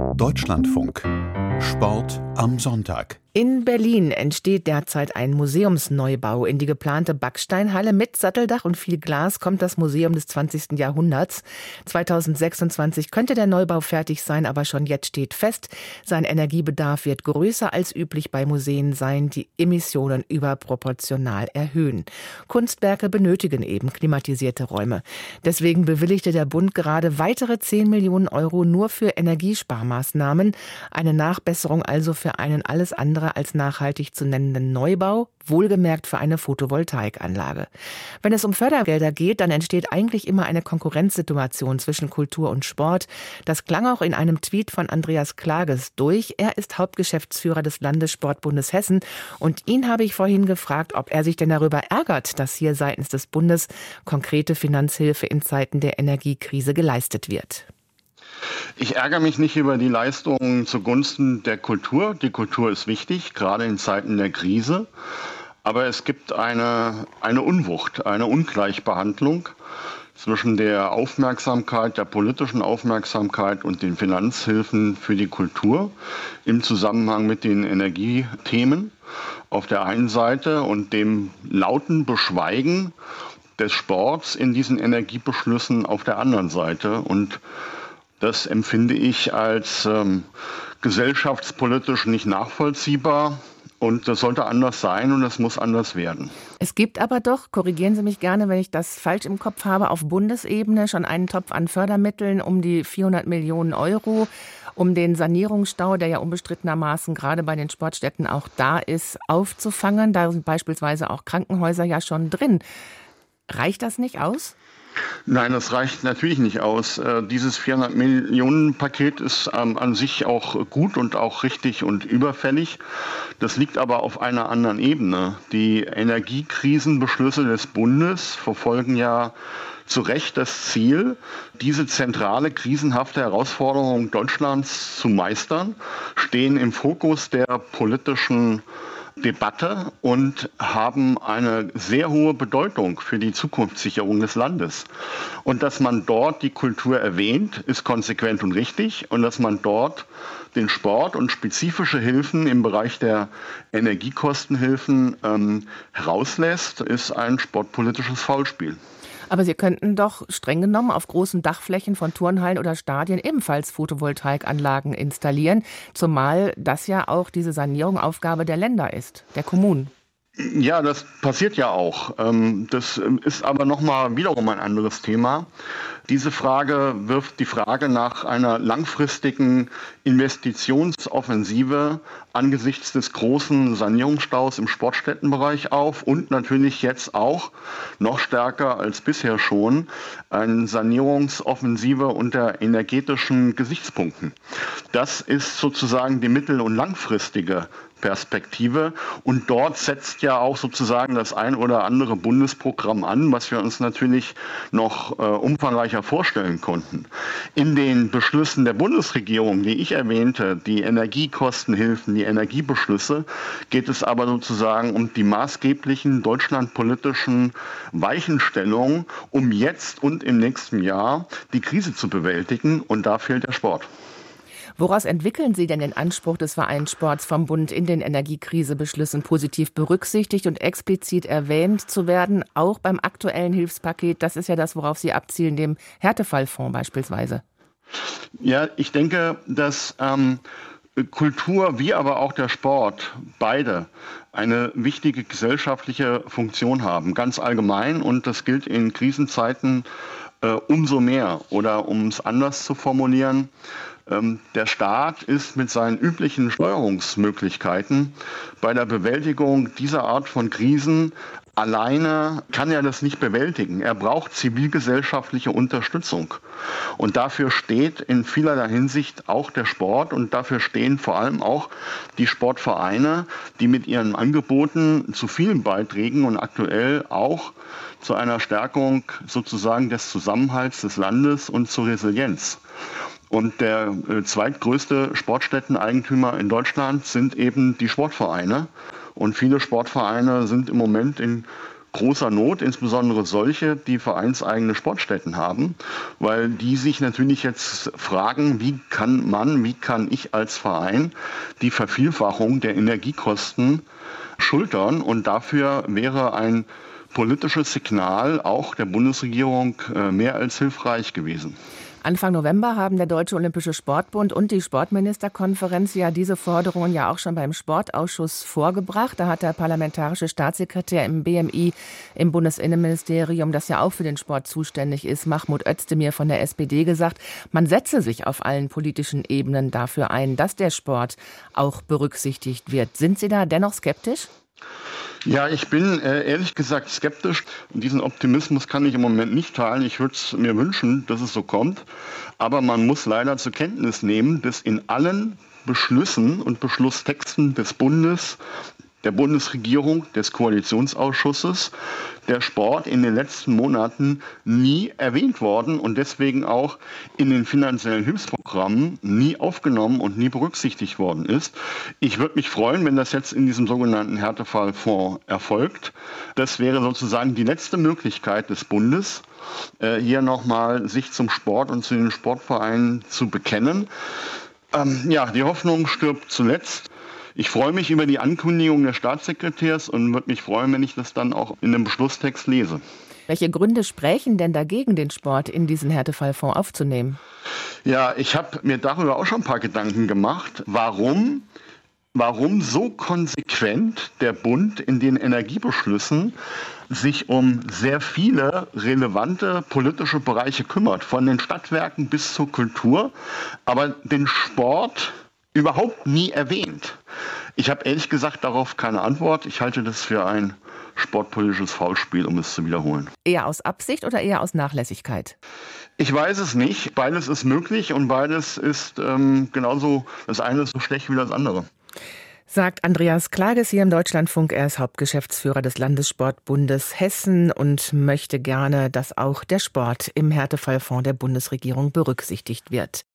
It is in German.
Deutschlandfunk. Sport am Sonntag. In Berlin entsteht derzeit ein Museumsneubau. In die geplante Backsteinhalle mit Satteldach und viel Glas kommt das Museum des 20. Jahrhunderts. 2026 könnte der Neubau fertig sein, aber schon jetzt steht fest, sein Energiebedarf wird größer als üblich bei Museen sein, die Emissionen überproportional erhöhen. Kunstwerke benötigen eben klimatisierte Räume. Deswegen bewilligte der Bund gerade weitere 10 Millionen Euro nur für Energiesparmaßnahmen. Eine Nachbesserung also für einen alles andere als nachhaltig zu nennenden Neubau, wohlgemerkt für eine Photovoltaikanlage. Wenn es um Fördergelder geht, dann entsteht eigentlich immer eine Konkurrenzsituation zwischen Kultur und Sport. Das klang auch in einem Tweet von Andreas Klages durch. Er ist Hauptgeschäftsführer des Landessportbundes Hessen und ihn habe ich vorhin gefragt, ob er sich denn darüber ärgert, dass hier seitens des Bundes konkrete Finanzhilfe in Zeiten der Energiekrise geleistet wird. Ich ärgere mich nicht über die Leistungen zugunsten der Kultur. Die Kultur ist wichtig, gerade in Zeiten der Krise. Aber es gibt eine Unwucht, eine Ungleichbehandlung zwischen der Aufmerksamkeit, der politischen Aufmerksamkeit und den Finanzhilfen für die Kultur im Zusammenhang mit den Energiethemen auf der einen Seite und dem lauten Beschweigen des Sports in diesen Energiebeschlüssen auf der anderen Seite. Und das empfinde ich als gesellschaftspolitisch nicht nachvollziehbar. Und das sollte anders sein und es muss anders werden. Es gibt aber doch, korrigieren Sie mich gerne, wenn ich das falsch im Kopf habe, auf Bundesebene schon einen Topf an Fördermitteln um die 400 Millionen Euro, um den Sanierungsstau, der ja unbestrittenermaßen gerade bei den Sportstätten auch da ist, aufzufangen. Da sind beispielsweise auch Krankenhäuser ja schon drin. Reicht das nicht aus? Nein, das reicht natürlich nicht aus. Dieses 400-Millionen-Paket ist an sich auch gut und auch richtig und überfällig. Das liegt aber auf einer anderen Ebene. Die Energiekrisenbeschlüsse des Bundes verfolgen ja zu Recht das Ziel, diese zentrale krisenhafte Herausforderung Deutschlands zu meistern, stehen im Fokus der politischen Debatte und haben eine sehr hohe Bedeutung für die Zukunftssicherung des Landes. Und dass man dort die Kultur erwähnt, ist konsequent und richtig. Und dass man dort den Sport und spezifische Hilfen im Bereich der Energiekostenhilfen herauslässt, ist ein sportpolitisches Faulspiel. Aber Sie könnten doch streng genommen auf großen Dachflächen von Turnhallen oder Stadien ebenfalls Photovoltaikanlagen installieren, zumal das ja auch diese Sanierung Aufgabe der Länder ist, der Kommunen. Ja, das passiert ja auch. Das ist aber nochmal wiederum ein anderes Thema. Diese Frage wirft die Frage nach einer langfristigen Investitionsoffensive angesichts des großen Sanierungsstaus im Sportstättenbereich auf und natürlich jetzt auch noch stärker als bisher schon eine Sanierungsoffensive unter energetischen Gesichtspunkten. Das ist sozusagen die mittel- und langfristige Perspektive. Und dort setzt ja auch sozusagen das ein oder andere Bundesprogramm an, was wir uns natürlich noch umfangreicher vorstellen konnten. In den Beschlüssen der Bundesregierung, die ich erwähnte, die Energiekostenhilfen, die Energiebeschlüsse, geht es aber sozusagen um die maßgeblichen deutschlandpolitischen Weichenstellungen, um jetzt und im nächsten Jahr die Krise zu bewältigen. Und da fehlt der Sport. Woraus entwickeln Sie denn den Anspruch des Vereinssports vom Bund in den Energiekrisebeschlüssen positiv berücksichtigt und explizit erwähnt zu werden, auch beim aktuellen Hilfspaket? Das ist ja das, worauf Sie abzielen, dem Härtefallfonds beispielsweise. Ja, ich denke, dass Kultur wie aber auch der Sport beide eine wichtige gesellschaftliche Funktion haben, ganz allgemein. Und das gilt in Krisenzeiten umso mehr. Oder um es anders zu formulieren, der Staat ist mit seinen üblichen Steuerungsmöglichkeiten bei der Bewältigung dieser Art von Krisen alleine kann er das nicht bewältigen. Er braucht zivilgesellschaftliche Unterstützung. Und dafür steht in vielerlei Hinsicht auch der Sport und dafür stehen vor allem auch die Sportvereine, die mit ihren Angeboten zu vielen Beiträgen und aktuell auch zu einer Stärkung sozusagen des Zusammenhalts des Landes und zur Resilienz. Und der zweitgrößte Sportstätteneigentümer in Deutschland sind eben die Sportvereine. Und viele Sportvereine sind im Moment in großer Not, insbesondere solche, die vereinseigene Sportstätten haben, weil die sich natürlich jetzt fragen, wie kann ich als Verein die Vervielfachung der Energiekosten schultern? Und dafür wäre ein politisches Signal auch der Bundesregierung mehr als hilfreich gewesen. Anfang November haben der Deutsche Olympische Sportbund und die Sportministerkonferenz ja diese Forderungen ja auch schon beim Sportausschuss vorgebracht. Da hat der parlamentarische Staatssekretär im BMI im Bundesinnenministerium, das ja auch für den Sport zuständig ist, Mahmoud Özdemir von der SPD, gesagt, man setze sich auf allen politischen Ebenen dafür ein, dass der Sport auch berücksichtigt wird. Sind Sie da dennoch skeptisch? Ja, ich bin ehrlich gesagt skeptisch. Diesen Optimismus kann ich im Moment nicht teilen. Ich würde es mir wünschen, dass es so kommt. Aber man muss leider zur Kenntnis nehmen, dass in allen Beschlüssen und Beschlusstexten des Bundes, der Bundesregierung, des Koalitionsausschusses, der Sport in den letzten Monaten nie erwähnt worden und deswegen auch in den finanziellen Hilfsprogrammen nie aufgenommen und nie berücksichtigt worden ist. Ich würde mich freuen, wenn das jetzt in diesem sogenannten Härtefallfonds erfolgt. Das wäre sozusagen die letzte Möglichkeit des Bundes, hier nochmal sich zum Sport und zu den Sportvereinen zu bekennen. Die Hoffnung stirbt zuletzt. Ich freue mich über die Ankündigung des Staatssekretärs und würde mich freuen, wenn ich das dann auch in dem Beschlusstext lese. Welche Gründe sprechen denn dagegen, den Sport in diesen Härtefallfonds aufzunehmen? Ja, ich habe mir darüber auch schon ein paar Gedanken gemacht. Warum so konsequent der Bund in den Energiebeschlüssen sich um sehr viele relevante politische Bereiche kümmert, von den Stadtwerken bis zur Kultur, aber den Sport überhaupt nie erwähnt. Ich habe ehrlich gesagt darauf keine Antwort. Ich halte das für ein sportpolitisches Faulspiel, um es zu wiederholen. Eher aus Absicht oder eher aus Nachlässigkeit? Ich weiß es nicht. Beides ist möglich und beides ist genauso, das eine ist so schlecht wie das andere. Sagt Andreas Klages hier im Deutschlandfunk. Er ist Hauptgeschäftsführer des Landessportbundes Hessen und möchte gerne, dass auch der Sport im Härtefallfonds der Bundesregierung berücksichtigt wird.